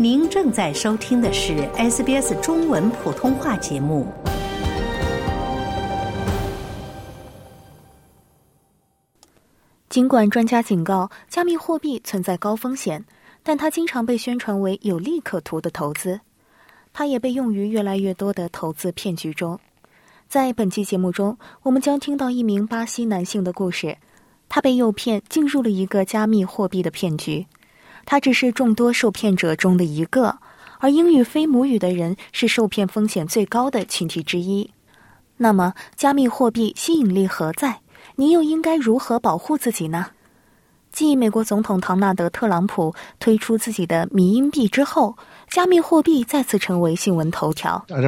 您正在收听的是 SBS 中文普通话节目。 尽管专家警告加密货币存在高风险，但它经常被宣传为有利可图的投资，它也被用于越来越多的投资骗局中。在本期节目中，我们将听到一名巴西男性的故事，他被诱骗进入了一个加密货币的骗局。他只是众多受骗者中的一个，而英语非母语的人是受骗风险最高的群体之一。那么，加密货币吸引力何在？你又应该如何保护自己呢？继美国总统唐纳德·特朗普推出自己的迷因币之后，加密货币再次成为新闻头条。特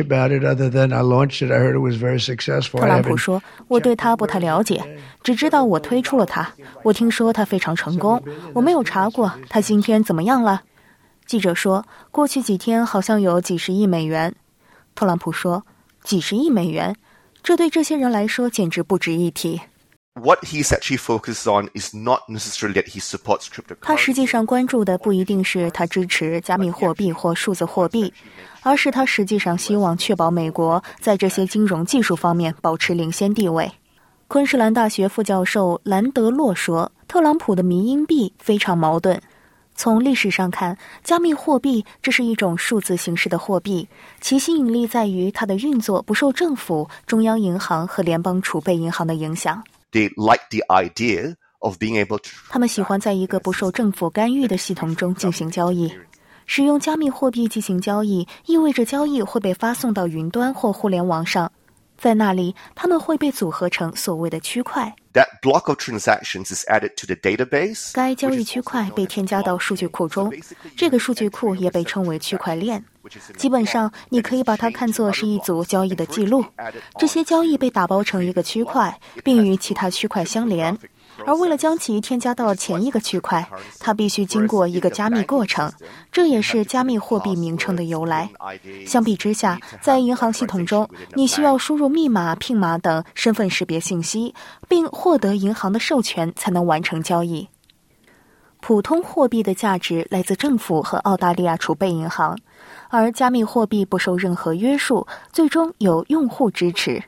朗普说，我对他不太了解，只知道我推出了它，我听说他非常成功，我没有查过他今天怎么样了。记者说，过去几天好像有几十亿美元。特朗普说，几十亿美元，这对这些人来说简直不值一提。 What he's actually focused on is not necessarily that he supports cryptocurrency. 他实际上关注的不一定是他支持加密货币或数字货币，而是他实际上希望确保美国在这些金融技术方面保持领先地位。昆士兰大学副教授兰德洛说，特朗普的迷因币非常矛盾。从历史上看，加密货币这是一种数字形式的货币，其吸引力在于它的运作不受政府、中央银行和联邦储备银行的影响。 They like the idea of being able to. 他们喜欢在一个不受政府干预的系统中进行交易。使用加密货币进行交易，意味着交易会被发送到云端或互联网上，在那里，它们会被组合成所谓的区块。 That block of transactions is added to the database. 该交易区块被添加到数据库中，这个数据库也被称为区块链。基本上，你可以把它看作是一组交易的记录。这些交易被打包成一个区块，并与其他区块相连。而为了将其添加到前一个区块，它必须经过一个加密过程，这也是加密货币名称的由来。相比之下，在银行系统中，你需要输入密码、PIN码等身份识别信息，并获得银行的授权才能完成交易。普通货币的价值来自政府和澳大利亚储备银行，而加密货币不受任何约束，最终由用户支持。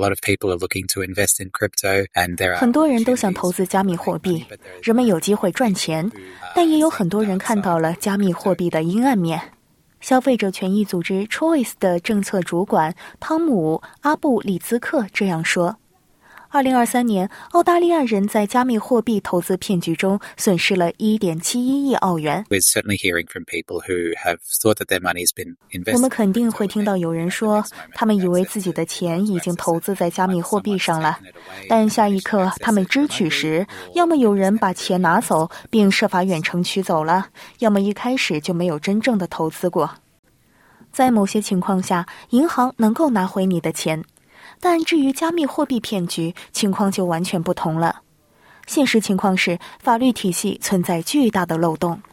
很多人都想投资加密货币，人们有机会赚钱，但也有很多人看到了加密货币的阴暗面。消费者权益组织 Choice 的政策主管汤姆·阿布里兹克这样说：2023年，澳大利亚人在加密货币投资骗局中损失了1.71亿澳元。我们肯定会听到有人说，他们以为自己的钱已经投资在加密货币上了，但下一刻他们支取时，要么有人把钱拿走并设法远程取走了，要么一开始就没有真正的投资过。在某些情况下，银行能够拿回你的钱。但至于加密货币骗局，情况就完全不同了。现实情况是，法律体系存在巨大的漏洞。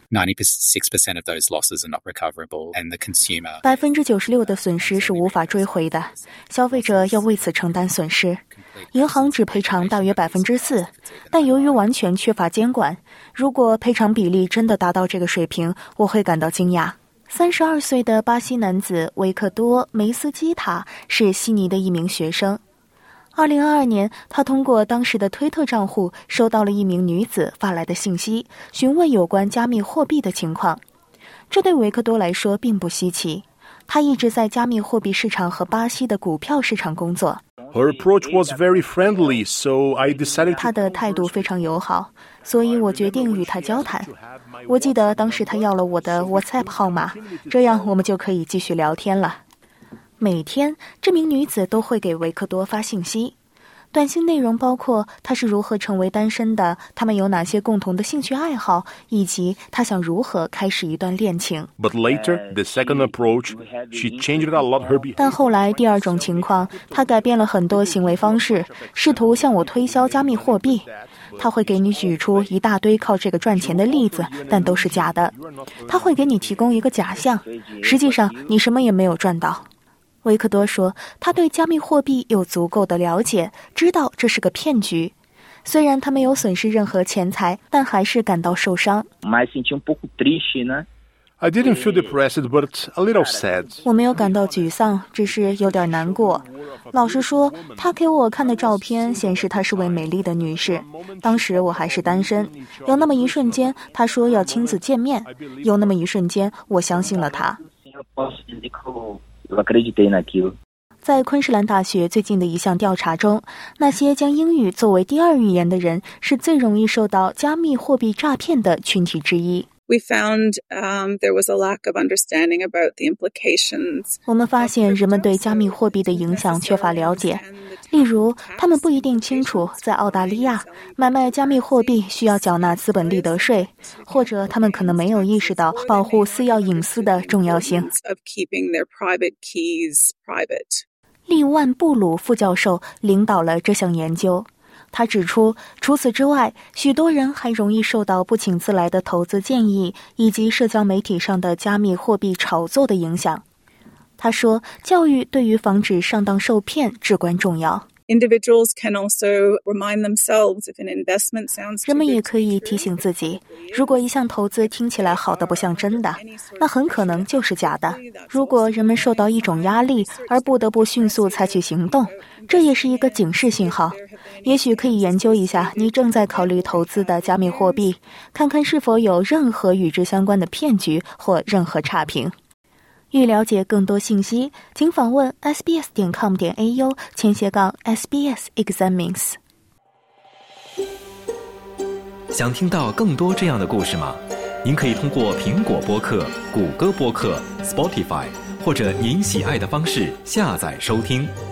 96% of those losses are not recoverable, and the consumer. 96%的损失是无法追回的，消费者要为此承担损失。银行只赔偿大约4%，但由于完全缺乏监管，如果赔偿比例真的达到这个水平，我会感到惊讶。32岁的巴西男子维克多·梅斯基塔是悉尼的一名学生。2022年，他通过当时的推特账户收到了一名女子发来的信息，询问有关加密货币的情况。这对维克多来说并不稀奇，他一直在加密货币市场和巴西的股票市场工作。 Her approach was very friendly, so I decided. 他的态度非常友好，所以我决定与他交谈。我记得当时他要了我的 WhatsApp 号码，这样我们就可以继续聊天了。每天，这名女子都会给维克多发信息，短信内容包括她是如何成为单身的，他们有哪些共同的兴趣爱好，以及她想如何开始一段恋情。 But later, the second approach, she changed a lot her behavior. 但后来第二种情况，她改变了很多行为方式，试图向我推销加密货币。他会给你举出一大堆靠这个赚钱的例子，但都是假的。他会给你提供一个假象，实际上你什么也没有赚到。维克多说，他对加密货币有足够的了解，知道这是个骗局。虽然他没有损失任何钱财，但还是感到受伤。 I didn't feel depressed, but a little sad. 我没有感到沮丧，只是有点难过。老实说，她给我看的照片显示她是位美丽的女士。当时我还是单身，有那么一瞬间，她说要亲自见面，有那么一瞬间，我相信了她。在昆士兰大学最近的一项调查中，那些将英语作为第二语言的人是最容易受到加密货币诈骗的群体之一。 We found there was a lack of understanding about the implications. 我们发现人们对加密货币的影响缺乏了解，例如，他们不一定清楚在澳大利亚买卖加密货币需要缴纳资本利得税，或者他们可能没有意识到保护私钥隐私的重要性。 Of keeping their private keys private. 利万布鲁副教授领导了这项研究。他指出，除此之外，许多人还容易受到不请自来的投资建议以及社交媒体上的加密货币炒作的影响。他说，教育对于防止上当受骗至关重要。 Individuals can also remind themselves if an investment sounds too good. 人们也可以提醒自己，如果一项投资听起来好得不像真的，那很可能就是假的。如果人们受到一种压力而不得不迅速采取行动，这也是一个警示信号。也许可以研究一下你正在考虑投资的加密货币，看看是否有任何与之相关的骗局或任何差评。欲了解更多信息，请访问 sbs.com.au/SBS Examines。 想听到更多这样的故事吗？您可以通过苹果播客、谷歌播客、Spotify 或者您喜爱的方式下载收听。